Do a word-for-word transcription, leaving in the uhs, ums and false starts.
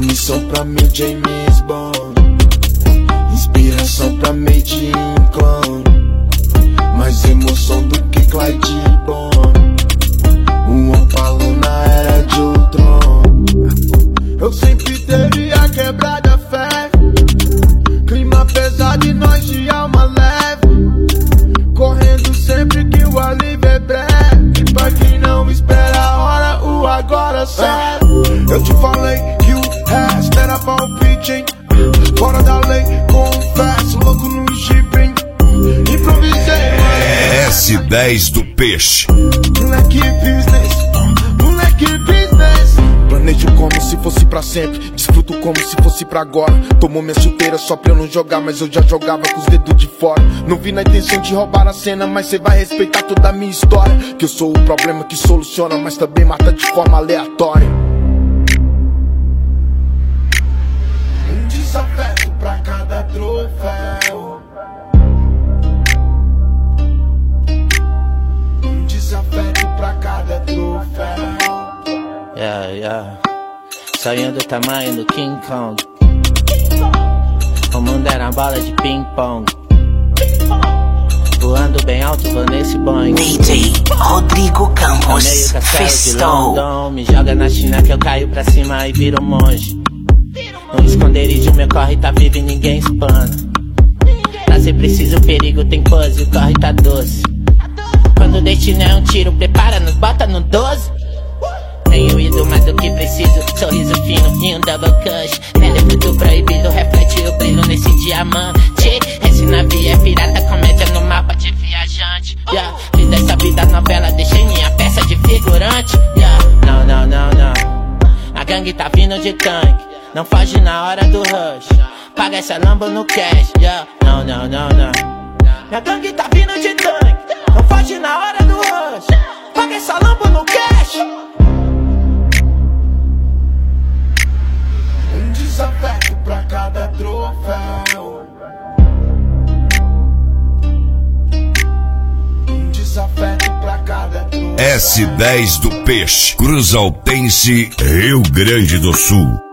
Missão pra meu James Bond, inspiração pra made in clone. Mais emoção do que Clyde Bond, um opalo na era de Ultron. Eu sempre teve a quebrada fé, clima pesado e nós de alma leve, correndo sempre que o alívio é breve. Pra quem não espera a hora, o agora serve. Eu te falei que o resto era palpite, fora da lei, confesso, louco no shipping. Improvisei, S dez do Peixe. moleque business, moleque business. Planejo como se fosse pra sempre, desfruto como se fosse pra agora. Tomou minha chuteira só pra eu não jogar, mas eu já jogava com os dedos de fora. Não vi na intenção de roubar a cena, mas cê vai respeitar toda a minha história. Que eu sou o problema que soluciona, mas também mata de forma aleatória. Um desafeto pra cada troféu, um desafeto pra cada troféu. Yeah, yeah. Sonho do tamanho do King Kong. O mundo era uma bola de ping-pong. Voando bem alto, vou nesse banho. D J Rodrigo Campos, meio castelo de Fistou. London. Me joga na China que eu caio pra cima e viro monge. No esconderijo meu corre tá vivo e ninguém espana. Pra ser preciso o perigo tem pose, o corre tá doce. Quando o destino é um tiro, prepara, nos bota no doze. Tenho ido mais do que preciso, sorriso fino e um double cush. Velho fruto proibido, reflete o brilho nesse diamante. Esse navio é pirata, comédia no mapa de viajante. Yeah. Fiz dessa vida novela, deixei minha peça de figurante. Yeah. Não, não, não, não. A gangue tá vindo de tanque, não foge na hora do rush. Paga essa Lambo no cash. Yeah. Não, não, não, não. Minha gangue tá vindo de tanque, não foge na hora do rush. Paga essa Lambo no cash. Um desafeto pra cada troféu, um desafeto pra cada troféu. S dez do Peixe, Cruzaltense, Rio Grande do Sul.